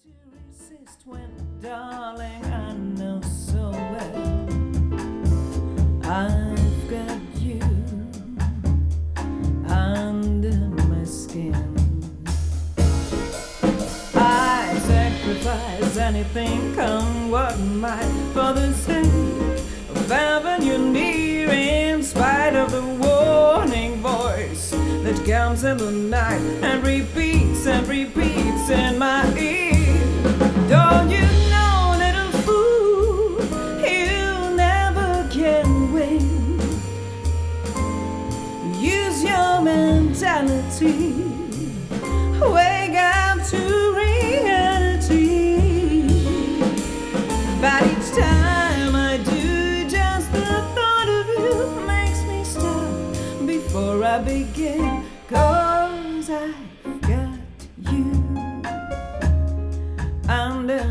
to resist when, darling, I know so well I've got you under my skin. I sacrifice anything, come what might, for the sake of having you near, in spite of the warning voice that comes in the night and repeats in my ear. Don't you know, little fool, you never can win. Use your mentality, wake up to reality. But each time I do, just the thought of you makes me stop before I begin. 'Cause I've got you under